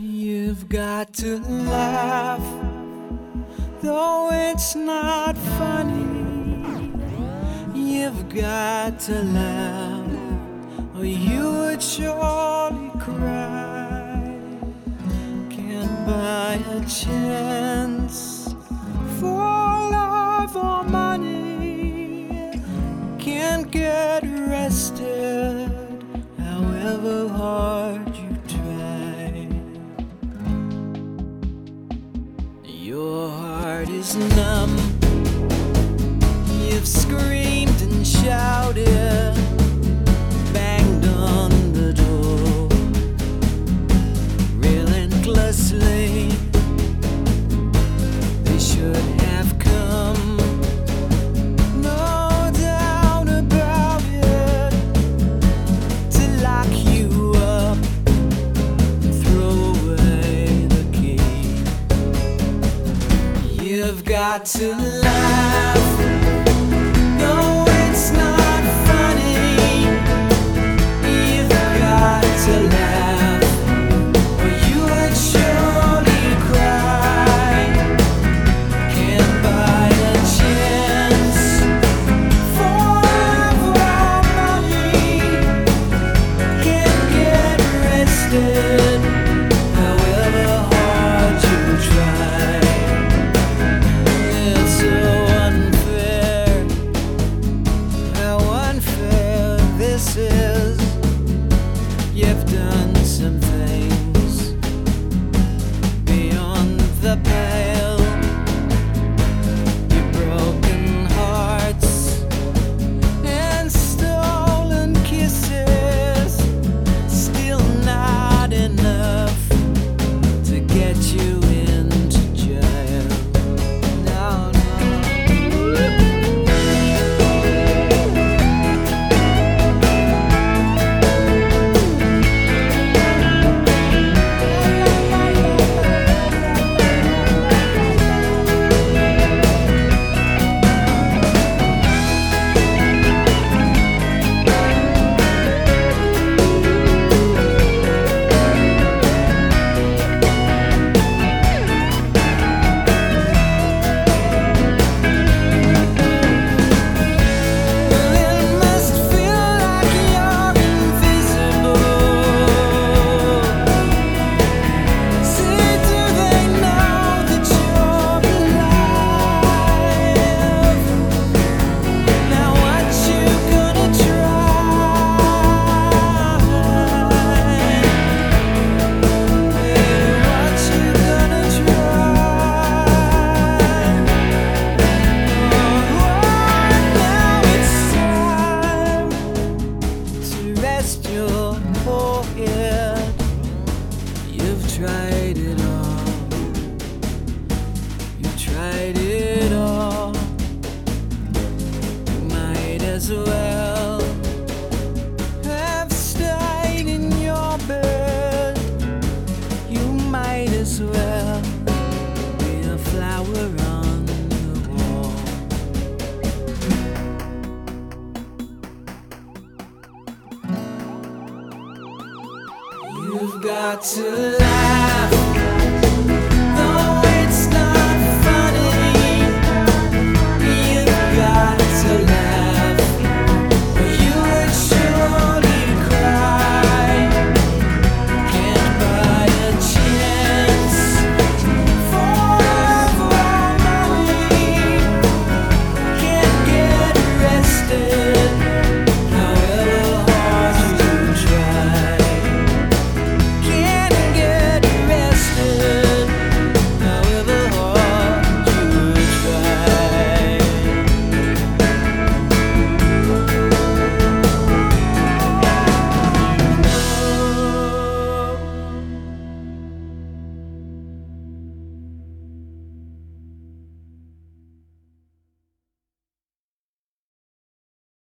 You've got to laugh, though it's not funny. You've got to laugh, or you would surely cry. Can't buy a chance for love or money. Can't get arrested, however hard you try. Your heart is numb. You've screamed and shouted, banged on the door relentlessly. They should have come, no doubt about it, to lock you up and throw away the key. You've got to laugh, though it's not funny. You've got to laugh, or you would surely cry. Can't buy a chance for love or money. Can't get arrested, however hard you try. It's so unfair, how unfair this is. You've done some things beyond the pale. You've broken hearts and stolen kisses. Still not enough to get you into jail. No, no. It must feel like you're invisible. See, do they know that you're alive? Now what you gonna try? What you gonna try? Now it's time to rest your forehead. You've tried it all. You've tried it all. You might as well have stayed in your bed. You might as well be a flower on the wall. You've got to laugh,